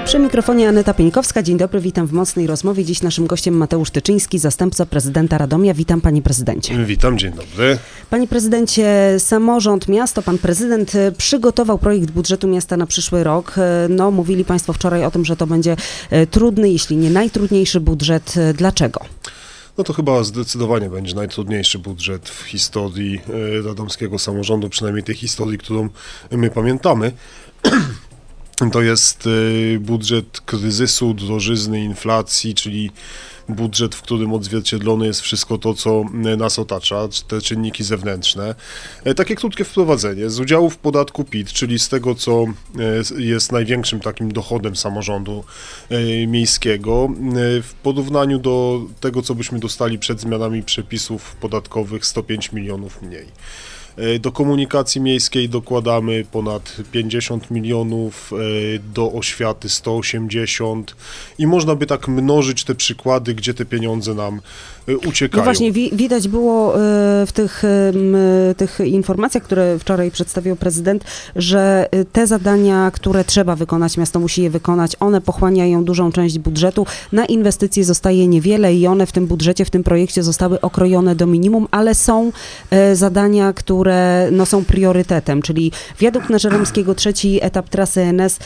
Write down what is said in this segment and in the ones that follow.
Przy mikrofonie Aneta Pieńkowska. Dzień dobry, witam w Mocnej Rozmowie. Dziś naszym gościem Mateusz Tyczyński, zastępca prezydenta Radomia. Witam, panie prezydencie. Witam, dzień dobry. Panie prezydencie, samorząd, miasto, pan prezydent przygotował projekt budżetu miasta na przyszły rok. No, mówili państwo wczoraj o tym, że to będzie trudny, jeśli nie najtrudniejszy budżet. Dlaczego? No to chyba zdecydowanie będzie najtrudniejszy budżet w historii radomskiego samorządu, przynajmniej tej historii, którą my pamiętamy. To jest budżet kryzysu, drożyzny, inflacji, czyli budżet, w którym odzwierciedlone jest wszystko to, co nas otacza, te czynniki zewnętrzne. Takie krótkie wprowadzenie. Z udziału w podatku PIT, czyli z tego, co jest największym takim dochodem samorządu miejskiego, w porównaniu do tego, co byśmy dostali przed zmianami przepisów podatkowych, 105 milionów mniej. Do komunikacji miejskiej dokładamy ponad 50 milionów, do oświaty 180 i można by tak mnożyć te przykłady, gdzie te pieniądze nam uciekają. No właśnie, widać było w tych informacjach, które wczoraj przedstawił prezydent, że te zadania, które trzeba wykonać, miasto musi je wykonać, one pochłaniają dużą część budżetu. Na inwestycje zostaje niewiele i one w tym budżecie, w tym projekcie zostały okrojone do minimum, ale są zadania, które no, są priorytetem, czyli wiadukt na Żeromskiego, trzeci etap trasy NS.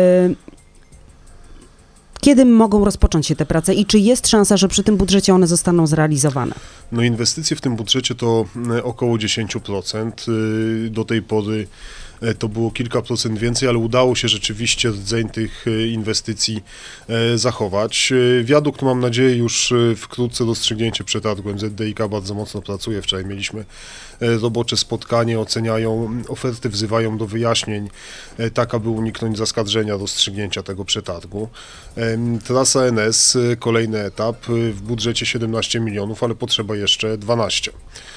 Kiedy mogą rozpocząć się te prace i czy jest szansa, że przy tym budżecie one zostaną zrealizowane? No inwestycje w tym budżecie to około 10%. Do tej pory to było kilka procent więcej, ale udało się rzeczywiście rdzeń tych inwestycji zachować. Wiadukt, mam nadzieję, już wkrótce rozstrzygnięcie przetargu. MZDiK bardzo mocno pracuje. Wczoraj mieliśmy robocze spotkanie, oceniają oferty, wzywają do wyjaśnień, tak aby uniknąć zaskarżenia rozstrzygnięcia tego przetargu. Trasa NS, kolejny etap, w budżecie 17 milionów, ale potrzeba jeszcze 12.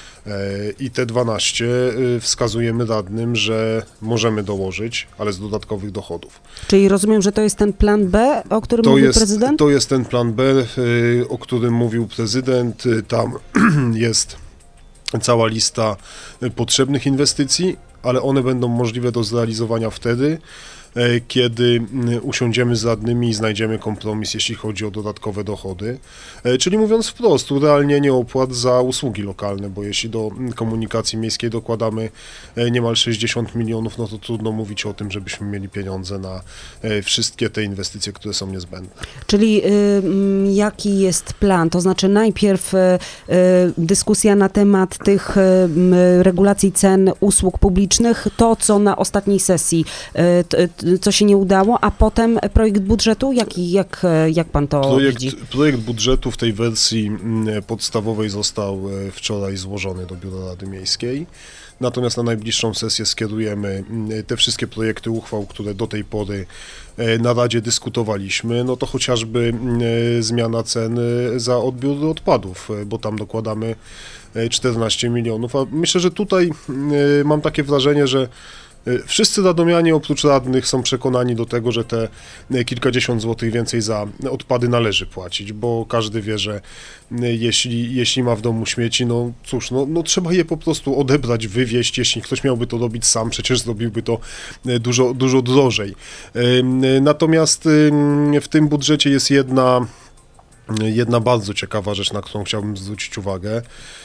I te 12 wskazujemy radnym, że możemy dołożyć, ale z dodatkowych dochodów. Czyli rozumiem, że to jest ten plan B, o którym mówił prezydent? To jest ten plan B, o którym mówił prezydent. Tam jest cała lista potrzebnych inwestycji, ale one będą możliwe do zrealizowania wtedy, kiedy usiądziemy z radnymi i znajdziemy kompromis, jeśli chodzi o dodatkowe dochody. Czyli mówiąc wprost, urealnienie opłat za usługi lokalne, bo jeśli do komunikacji miejskiej dokładamy niemal 60 milionów, no to trudno mówić o tym, żebyśmy mieli pieniądze na wszystkie te inwestycje, które są niezbędne. Czyli jaki jest plan? To znaczy najpierw dyskusja na temat tych regulacji cen usług publicznych, to co na ostatniej sesji co się nie udało, a potem projekt budżetu? Jak pan to widzi? Projekt budżetu w tej wersji podstawowej został wczoraj złożony do Biura Rady Miejskiej. Natomiast na najbliższą sesję skierujemy te wszystkie projekty uchwał, które do tej pory na Radzie dyskutowaliśmy, no to chociażby zmiana cen za odbiór odpadów, bo tam dokładamy 14 milionów, a myślę, że tutaj mam takie wrażenie, że wszyscy radomianie oprócz radnych są przekonani do tego, że te kilkadziesiąt złotych więcej za odpady należy płacić, bo każdy wie, że jeśli ma w domu śmieci, no cóż, no trzeba je po prostu odebrać, wywieźć. Jeśli ktoś miałby to robić sam, przecież zrobiłby to dużo drożej. Natomiast w tym budżecie jest jedna bardzo ciekawa rzecz, na którą chciałbym zwrócić uwagę.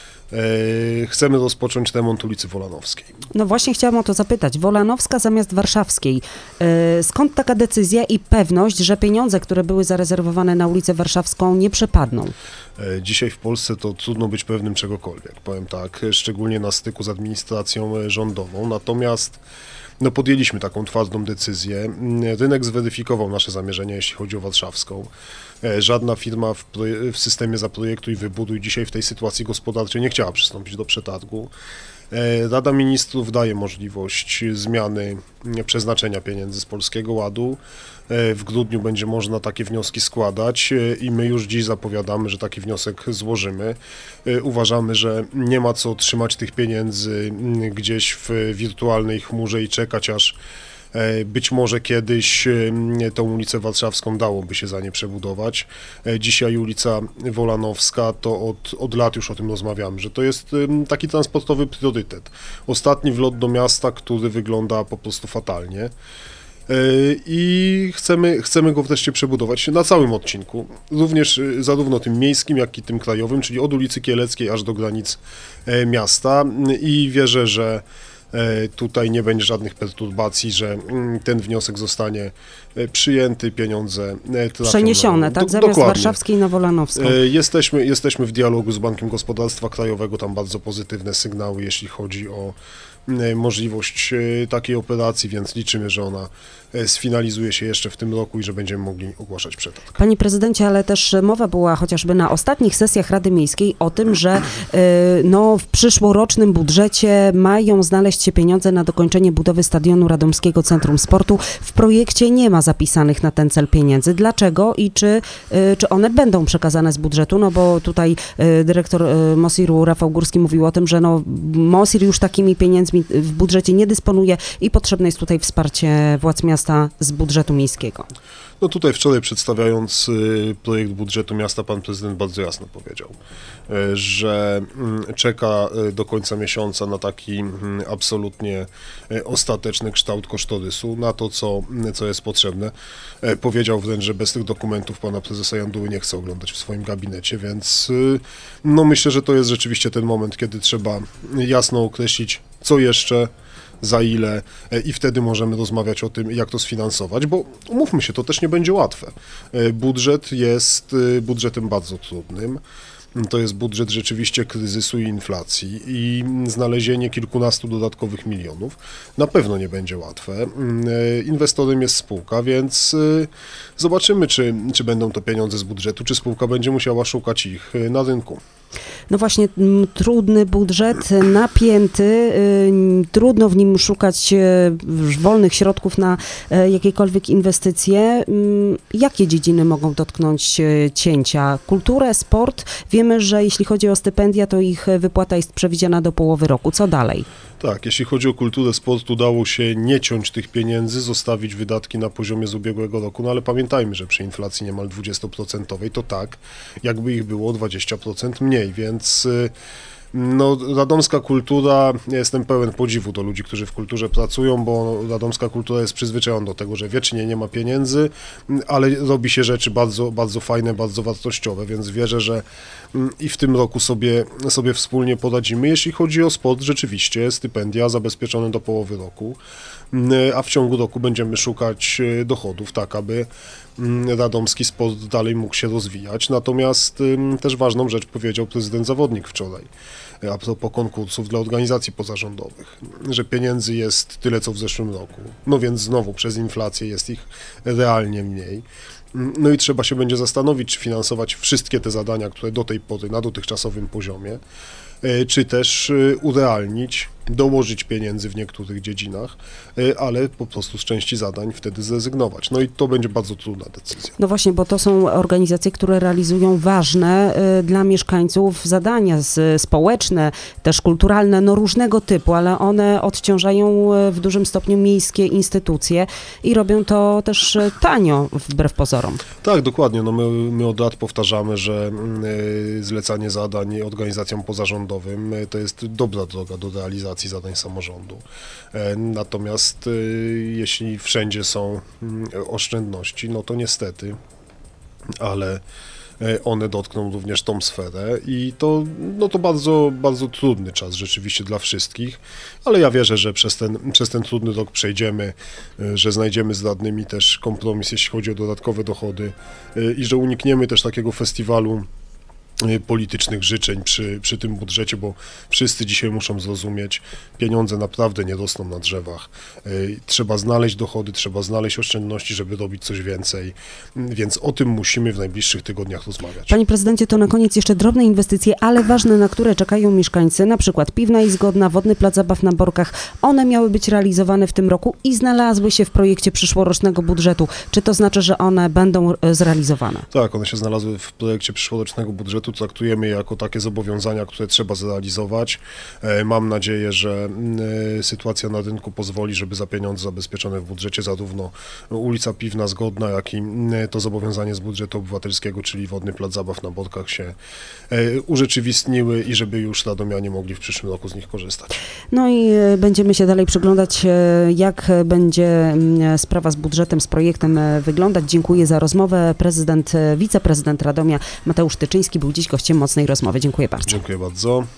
Chcemy rozpocząć remont ulicy Wolanowskiej. No właśnie chciałam o to zapytać. Wolanowska zamiast Warszawskiej. Skąd taka decyzja i pewność, że pieniądze, które były zarezerwowane na ulicę Warszawską, nie przepadną? Dzisiaj w Polsce to trudno być pewnym czegokolwiek, powiem tak, szczególnie na styku z administracją rządową. Natomiast no podjęliśmy taką twardą decyzję. Rynek zweryfikował nasze zamierzenia, jeśli chodzi o Warszawską. Żadna firma w systemie Zaprojektuj, Wybuduj dzisiaj w tej sytuacji gospodarczej nie chciała przystąpić do przetargu. Rada Ministrów daje możliwość zmiany przeznaczenia pieniędzy z Polskiego Ładu. W grudniu będzie można takie wnioski składać i my już dziś zapowiadamy, że taki wniosek złożymy. Uważamy, że nie ma co trzymać tych pieniędzy gdzieś w wirtualnej chmurze i czekać, aż być może kiedyś tą ulicę Warszawską dałoby się za nie przebudować. Dzisiaj ulica Wolanowska to od lat już o tym rozmawiamy, że to jest taki transportowy priorytet. Ostatni wlot do miasta, który wygląda po prostu fatalnie. i chcemy go wreszcie przebudować na całym odcinku, również zarówno tym miejskim, jak i tym krajowym, czyli od ulicy Kieleckiej aż do granic miasta i wierzę, że tutaj nie będzie żadnych perturbacji, że ten wniosek zostanie przyjęty, pieniądze trafią Przeniesione, tak? Zamiast dokładnie. Warszawskiej na Wolanowską. Jesteśmy w dialogu z Bankiem Gospodarstwa Krajowego, tam bardzo pozytywne sygnały, jeśli chodzi o możliwość takiej operacji, więc liczymy, że ona sfinalizuje się jeszcze w tym roku i że będziemy mogli ogłaszać przetarg. Panie prezydencie, ale też mowa była chociażby na ostatnich sesjach Rady Miejskiej o tym, że w przyszłorocznym budżecie mają znaleźć się pieniądze na dokończenie budowy stadionu Radomskiego Centrum Sportu. W projekcie nie ma zapisanych na ten cel pieniędzy. Dlaczego i czy one będą przekazane z budżetu? No bo tutaj dyrektor MOSIR-u Rafał Górski mówił o tym, że MOSIR już takimi pieniędzmi w budżecie nie dysponuje i potrzebne jest tutaj wsparcie władz miasta z budżetu miejskiego. No tutaj wczoraj przedstawiając projekt budżetu miasta, pan prezydent bardzo jasno powiedział, że czeka do końca miesiąca na taki absolutnie ostateczny kształt kosztorysu, na to, co jest potrzebne. Powiedział wręcz, że bez tych dokumentów pana prezesa Janduły nie chce oglądać w swoim gabinecie, więc myślę, że to jest rzeczywiście ten moment, kiedy trzeba jasno określić, co jeszcze, za ile i wtedy możemy rozmawiać o tym, jak to sfinansować, bo umówmy się, to też nie będzie łatwe. Budżet jest budżetem bardzo trudnym. To jest budżet rzeczywiście kryzysu i inflacji i znalezienie kilkunastu dodatkowych milionów na pewno nie będzie łatwe. Inwestorem jest spółka, więc zobaczymy, czy będą to pieniądze z budżetu, czy spółka będzie musiała szukać ich na rynku. No właśnie, trudny budżet, napięty, trudno w nim szukać wolnych środków na jakiekolwiek inwestycje. Jakie dziedziny mogą dotknąć cięcia? Kulturę, sport? Wiemy, że jeśli chodzi o stypendia, to ich wypłata jest przewidziana do połowy roku. Co dalej? Tak, jeśli chodzi o kulturę, sport, udało się nie ciąć tych pieniędzy, zostawić wydatki na poziomie z ubiegłego roku, ale pamiętajmy, że przy inflacji niemal 20% to tak, jakby ich było 20% mniej, więc radomska kultura, ja jestem pełen podziwu do ludzi, którzy w kulturze pracują, bo radomska kultura jest przyzwyczajona do tego, że wiecznie nie ma pieniędzy, ale robi się rzeczy bardzo, bardzo fajne, bardzo wartościowe, więc wierzę, że i w tym roku sobie wspólnie poradzimy. Jeśli chodzi o sport, rzeczywiście stypendia zabezpieczone do połowy roku, a w ciągu roku będziemy szukać dochodów, tak aby radomski sport dalej mógł się rozwijać. Natomiast też ważną rzecz powiedział prezydent Zawodnik wczoraj, a propos konkursów dla organizacji pozarządowych, że pieniędzy jest tyle, co w zeszłym roku. No więc znowu przez inflację jest ich realnie mniej. No i trzeba się będzie zastanowić, czy finansować wszystkie te zadania, które do tej pory na dotychczasowym poziomie, czy też urealnić, dołożyć pieniędzy w niektórych dziedzinach, ale po prostu z części zadań wtedy zrezygnować. No i to będzie bardzo trudna decyzja. No właśnie, bo to są organizacje, które realizują ważne dla mieszkańców zadania społeczne, też kulturalne, różnego typu, ale one odciążają w dużym stopniu miejskie instytucje i robią to też tanio, wbrew pozorom. Tak, dokładnie. No my od lat powtarzamy, że zlecanie zadań organizacjom pozarządowym to jest dobra droga do realizacji zadań samorządu. Natomiast jeśli wszędzie są oszczędności, no to niestety, ale one dotkną również tą sferę i to bardzo, bardzo trudny czas rzeczywiście dla wszystkich, ale ja wierzę, że przez ten trudny rok przejdziemy, że znajdziemy z radnymi też kompromis, jeśli chodzi o dodatkowe dochody i że unikniemy też takiego festiwalu politycznych życzeń przy tym budżecie, bo wszyscy dzisiaj muszą zrozumieć, pieniądze naprawdę nie rosną na drzewach. Trzeba znaleźć dochody, trzeba znaleźć oszczędności, żeby robić coś więcej, więc o tym musimy w najbliższych tygodniach rozmawiać. Panie prezydencie, to na koniec jeszcze drobne inwestycje, ale ważne, na które czekają mieszkańcy, na przykład Piwna i Zgodna, Wodny Plac Zabaw na Borkach. One miały być realizowane w tym roku i znalazły się w projekcie przyszłorocznego budżetu. Czy to znaczy, że one będą zrealizowane? Tak, one się znalazły w projekcie przyszłorocznego budżetu. projektu traktujemy jako takie zobowiązania, które trzeba zrealizować. Mam nadzieję, że sytuacja na rynku pozwoli, żeby za pieniądze zabezpieczone w budżecie zarówno ulica Piwna Zgodna, jak i to zobowiązanie z budżetu obywatelskiego, czyli Wodny Plac Zabaw na Borkach się urzeczywistniły i żeby już radomianie mogli w przyszłym roku z nich korzystać. No i będziemy się dalej przyglądać, jak będzie sprawa z budżetem, z projektem wyglądać. Dziękuję za rozmowę. Wiceprezydent Radomia Mateusz Tyczyński był dziś gościem Mocnej Rozmowy. Dziękuję bardzo. Dziękuję bardzo.